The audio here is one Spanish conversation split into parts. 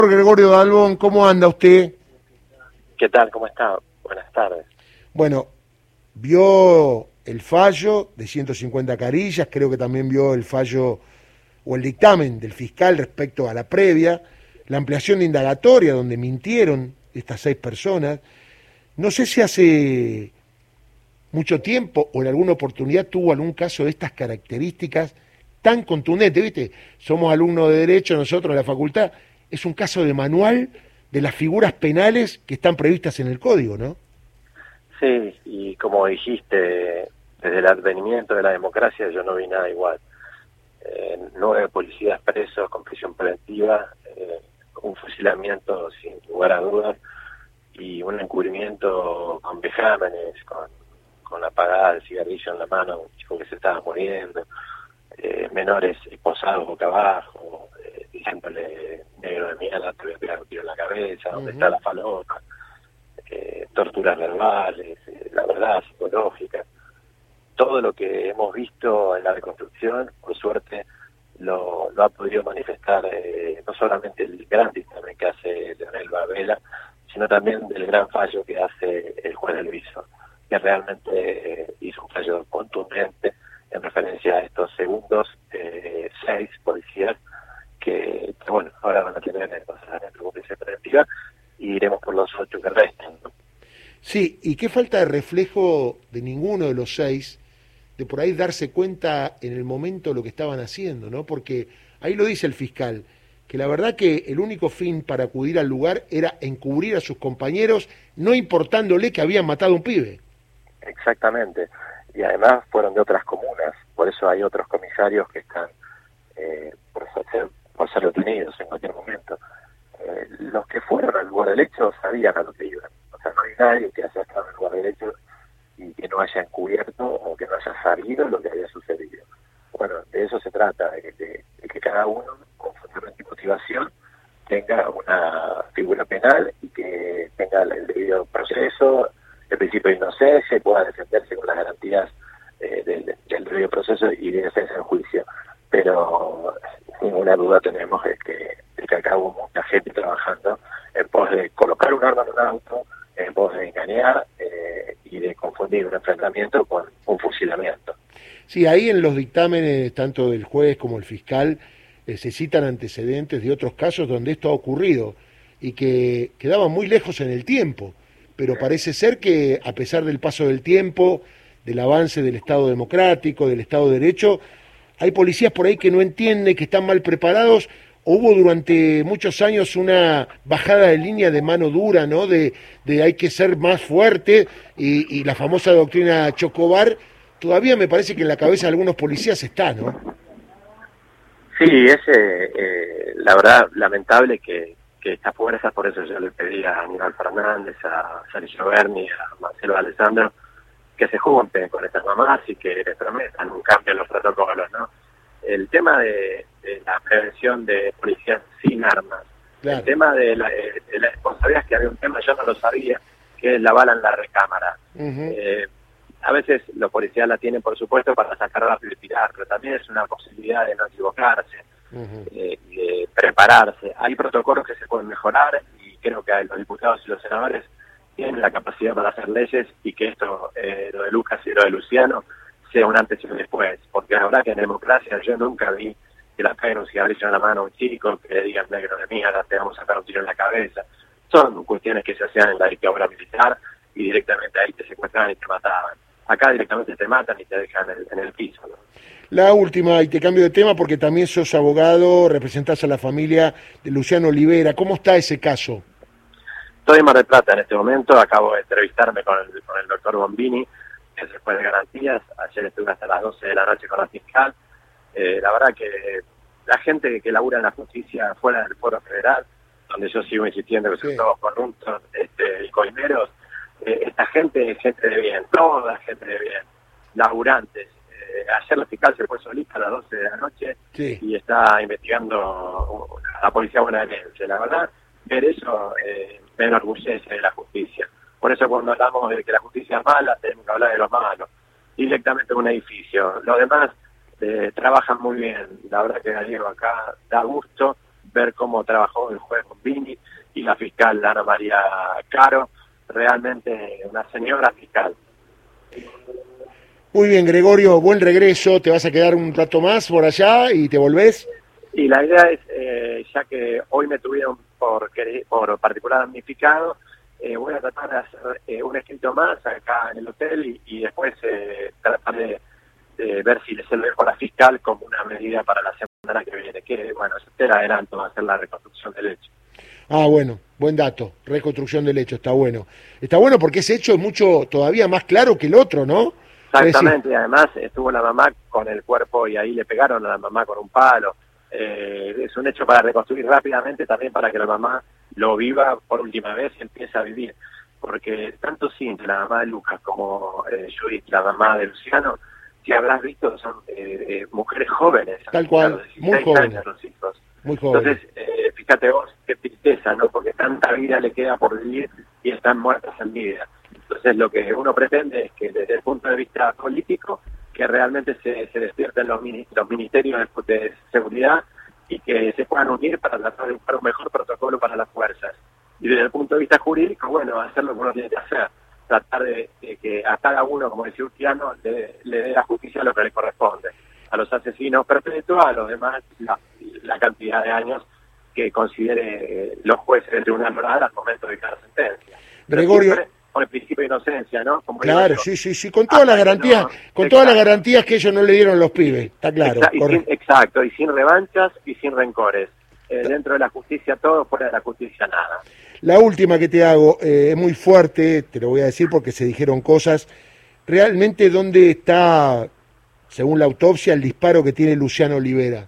Gregorio Dalbón, ¿cómo anda usted? ¿Qué tal? ¿Cómo está? Buenas tardes. Bueno, vio el fallo de 150 carillas, creo que también vio el fallo o el dictamen del fiscal respecto a la previa, la ampliación de indagatoria donde mintieron estas 6 personas. No sé si hace mucho tiempo o en alguna oportunidad tuvo algún caso de estas características tan contundente, ¿viste? Somos alumnos de Derecho, nosotros en la facultad, es un caso de manual de las figuras penales que están previstas en el Código, ¿no? Sí, y como dijiste, desde el advenimiento de la democracia yo no vi nada igual. 9 policías presos con prisión preventiva, un fusilamiento sin lugar a dudas y un encubrimiento con vejámenes, con la apagada del cigarrillo en la mano, un chico que se estaba muriendo, menores esposados boca abajo, diciéndole negro de mierda, te voy a pegar un tiro en la cabeza, ¿dónde está la falopa? Torturas verbales, la verdad psicológica. Todo lo que hemos visto en la reconstrucción, por suerte, lo ha podido manifestar no solamente el gran dictamen que hace Leonel Babela, sino también el gran fallo que hace el juez del Viso, que realmente hizo un fallo contundente en referencia a estos segundos 6 policías que, bueno, ahora van a tener como prisión preventiva y iremos por los 8 que restan, ¿no? Sí, y qué falta de reflejo de ninguno de los 6, de por ahí darse cuenta en el momento lo que estaban haciendo, ¿no? Porque ahí lo dice el fiscal, que la verdad que el único fin para acudir al lugar era encubrir a sus compañeros, no importándole que habían matado a un pibe. Exactamente, y además fueron de otras comunas, por eso hay otros comisarios que están por ser detenidos en cualquier momento. Los que fueron al lugar del hecho sabían a lo que iban, o sea, no hay nadie que haya estado en el lugar del hecho y que no haya encubierto o que no haya sabido lo que había sucedido. Bueno, de eso se trata, de que cada uno, con fundamento y motivación, tenga una figura penal y que tenga el debido proceso, el principio de inocencia y pueda defenderse con las garantías del debido proceso y de defensa en juicio. Pero sin ninguna duda tenemos de que acá hubo mucha gente trabajando en pos de colocar un arma en un auto, en pos de engañar y de confundir un enfrentamiento con un fusilamiento. Sí, ahí en los dictámenes, tanto del juez como el fiscal, se citan antecedentes de otros casos donde esto ha ocurrido y que quedaban muy lejos en el tiempo, pero parece ser que a pesar del paso del tiempo, del avance del Estado democrático, del Estado de Derecho, hay policías por ahí que no entienden, que están mal preparados. Hubo durante muchos años una bajada de línea de mano dura, ¿no? De hay que ser más fuerte y la famosa doctrina Chocobar, todavía me parece que en la cabeza de algunos policías está, ¿no? Sí, es la verdad lamentable que estas fuerzas, por eso yo le pedí a Aníbal Fernández, a Sergio Berni, a Marcelo Alessandro, que se junten con estas mamás y que les prometan un cambio en los protocolos, ¿no? El tema de la prevención de policías sin armas, claro. El tema de vos sabías que había un tema, yo no lo sabía, que es la bala en la recámara. A veces los policías la tienen, por supuesto, para sacar rápido y tirar, pero también es una posibilidad de no equivocarse, de prepararse. Hay protocolos que se pueden mejorar y creo que los diputados y los senadores tienen la capacidad para hacer leyes y que esto, lo de Lucas y lo de Luciano, sea un antes y un después, porque la verdad que en democracia yo nunca vi que la peguen un cigarrillo en la mano a un chico, que le digan negro de mierda, te vamos a sacar un tiro en la cabeza. Son cuestiones que se hacían en la dictadura militar y directamente ahí te secuestraban y te mataban. Acá directamente te matan y te dejan en el piso, ¿no? La última, y te cambio de tema porque también sos abogado, representás a la familia de Luciano Olivera. ¿Cómo está ese caso? Estoy en Mar del Plata en este momento, acabo de entrevistarme con el doctor Bombini, que es el juez de garantías. Ayer estuve hasta las 12 de la noche con la fiscal. La verdad que la gente que labura en la justicia fuera del Foro Federal, donde yo sigo insistiendo que son todos corruptos y coimeros, esta gente es gente de bien, toda gente de bien, laburantes. Ayer la fiscal se fue solita a las 12 de la noche y está investigando a la policía bonaerense. La verdad, ver eso me enorgullece de la justicia. Por eso cuando hablamos de que la justicia es mala, tenemos que hablar de los malos. Directamente en un edificio. Los demás trabajan muy bien. La verdad que Gallego acá da gusto ver cómo trabajó el juez Bombini y la fiscal Ana María Caro, realmente una señora fiscal. Muy bien, Gregorio, buen regreso. ¿Te vas a quedar un rato más por allá y te volvés? Y la idea es, ya que hoy me tuvieron por particular damnificado, voy a tratar de hacer un escrito más acá en el hotel y después tratar de ver si se lo dejo a la fiscal como una medida para la semana que viene, que bueno, te adelanto, va a ser la reconstrucción del hecho. Ah, bueno, buen dato, reconstrucción del hecho, está bueno. Está bueno porque ese hecho es mucho, todavía más claro que el otro, ¿no? Exactamente, y además estuvo la mamá con el cuerpo y ahí le pegaron a la mamá con un palo. Es un hecho para reconstruir rápidamente, también para que la mamá lo viva por última vez y empiece a vivir. Porque tanto Cintia, la mamá de Lucas, como Judith, la mamá de Luciano, si habrás visto, son mujeres jóvenes. Tal cual, muy jóvenes. Los hijos. Muy jóvenes. Entonces, fíjate vos, qué tristeza, ¿no? Porque tanta vida le queda por vivir y están muertas en vida. Entonces, lo que uno pretende es que desde el punto de vista político, que realmente se despierten los ministerios de seguridad y que se puedan unir para tratar de buscar un mejor protocolo para las fuerzas. Y desde el punto de vista jurídico, bueno, hacer lo que uno tiene que hacer, tratar de que a cada uno, como decía Urquiano, le dé la justicia lo que le corresponde. A los asesinos perpetuos, a los demás la cantidad de años que considere los jueces del Tribunal Oral al momento de cada sentencia. Gregorio, con el principio de inocencia, ¿no? Como claro, sí, con todas las garantías, todas las garantías que ellos no le dieron a los pibes, está claro. Exacto, y sin revanchas y sin rencores. Dentro de la justicia todo, fuera de la justicia nada. La última que te hago es muy fuerte, te lo voy a decir porque se dijeron cosas. Realmente, ¿dónde está, según la autopsia, el disparo que tiene Luciano Olivera?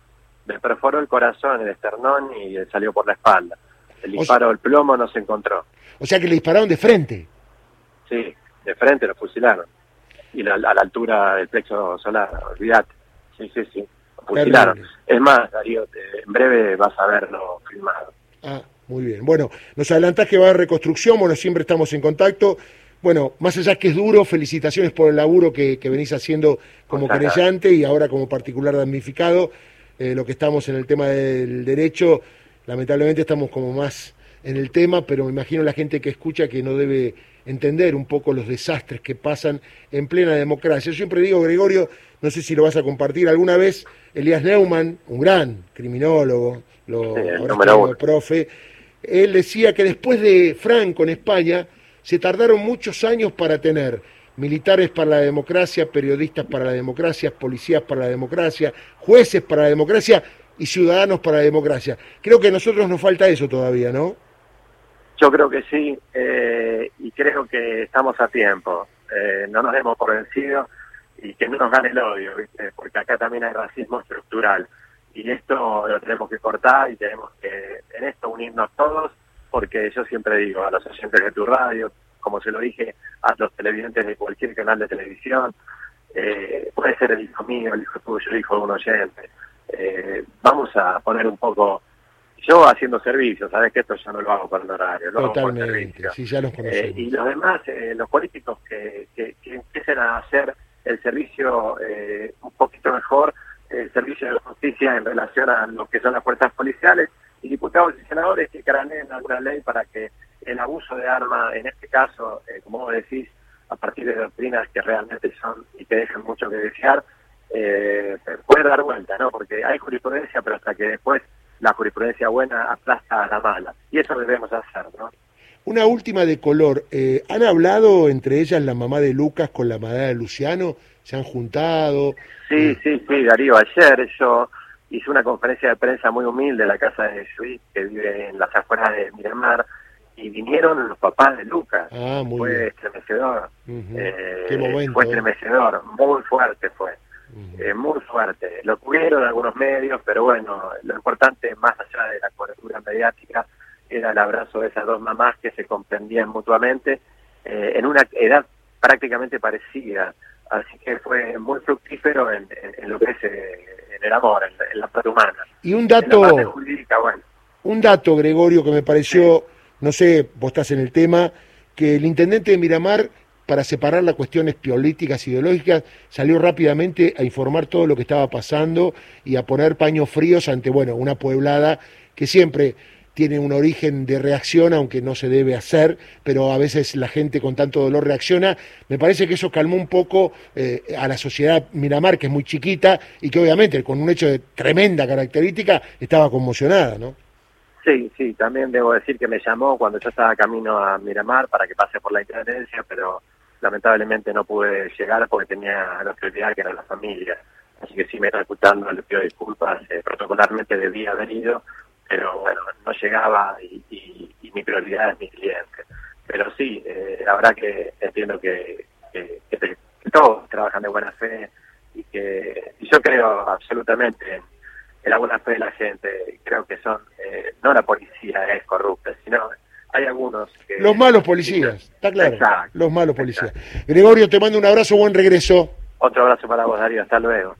Le perforó el corazón, el esternón y salió por la espalda. El disparo del plomo no se encontró. O sea que le dispararon de frente. Sí, de frente lo fusilaron. Y a la altura del plexo solar, olvídate. Sí, lo fusilaron. Terrible. Es más, Darío, en breve vas a verlo filmado. Ah, muy bien. Bueno, nos adelantás que va a haber reconstrucción, bueno, siempre estamos en contacto. Bueno, más allá que es duro, felicitaciones por el laburo que venís haciendo como querellante y ahora como particular damnificado. Lo que estamos en el tema del derecho, lamentablemente estamos como más en el tema, pero me imagino la gente que escucha que no debe entender un poco los desastres que pasan en plena democracia. Yo siempre digo, Gregorio, no sé si lo vas a compartir, alguna vez Elías Neumann, un gran criminólogo, profe, él decía que después de Franco en España se tardaron muchos años para tener militares para la democracia, periodistas para la democracia, policías para la democracia, jueces para la democracia y ciudadanos para la democracia. Creo que a nosotros nos falta eso todavía, ¿no? Yo creo que sí, y creo que estamos a tiempo. No nos demos por vencidos y que no nos gane el odio, ¿viste? Porque acá también hay racismo estructural. Y esto lo tenemos que cortar y tenemos que en esto unirnos todos, porque yo siempre digo a los oyentes de tu radio, como se lo dije a los televidentes de cualquier canal de televisión, puede ser el hijo mío, el hijo tuyo, el hijo de un oyente. Vamos a poner un poco, yo haciendo servicio, sabes que esto yo no lo hago por el horario, lo hago por servicio. Sí, ya los conocemos. Y los demás, los políticos que empiecen a hacer el servicio un poquito mejor, el servicio de justicia en relación a lo que son las fuerzas policiales, y diputados y senadores que craneen alguna ley para que el abuso de arma, en este caso, como vos decís, a partir de doctrinas que realmente son y que dejan mucho que desear, puede dar vuelta, ¿no? Porque hay jurisprudencia, pero hasta que después la jurisprudencia buena aplasta a la mala. Y eso debemos hacer, ¿no? Una última de color. ¿Han hablado entre ellas la mamá de Lucas con la mamá de Luciano? ¿Se han juntado? Sí, Darío. Ayer yo hice una conferencia de prensa muy humilde en la casa de Judith, que vive en las afueras de Miramar, y vinieron los papás de Lucas. Fue estremecedor. Qué momento. Fue estremecedor, muy fuerte fue. Muy fuerte. Lo cubrieron algunos medios, pero bueno, lo importante, más allá de la cobertura mediática, era el abrazo de esas dos mamás que se comprendían mutuamente en una edad prácticamente parecida. Así que fue muy fructífero en lo que es en el amor, en la parte humana. Y un dato, en la parte jurídica, bueno. Un dato, Gregorio, que me pareció, no sé, vos estás en el tema, que el intendente de Miramar, para separar las cuestiones políticas, ideológicas, salió rápidamente a informar todo lo que estaba pasando y a poner paños fríos ante, bueno, una pueblada que siempre tiene un origen de reacción, aunque no se debe hacer, pero a veces la gente con tanto dolor reacciona. Me parece que eso calmó un poco a la sociedad Miramar, que es muy chiquita y que obviamente con un hecho de tremenda característica estaba conmocionada, ¿no? Sí, sí, también debo decir que me llamó cuando yo estaba camino a Miramar para que pase por la intendencia, pero lamentablemente no pude llegar porque tenía la prioridad que era la familia. Así que sí me está escuchando, le pido disculpas, protocolarmente debía haber ido, pero bueno, no llegaba y mi prioridad es mi cliente. Pero sí, la verdad que entiendo que todos trabajan de buena fe y yo creo absolutamente en la buena fe de la gente. Creo que son, no la policía es corrupta, sino hay algunos que... Los malos policías, está claro. Exacto, Los malos policías. exacto. Gregorio, te mando un abrazo, buen regreso. Otro abrazo para vos, Darío, hasta luego.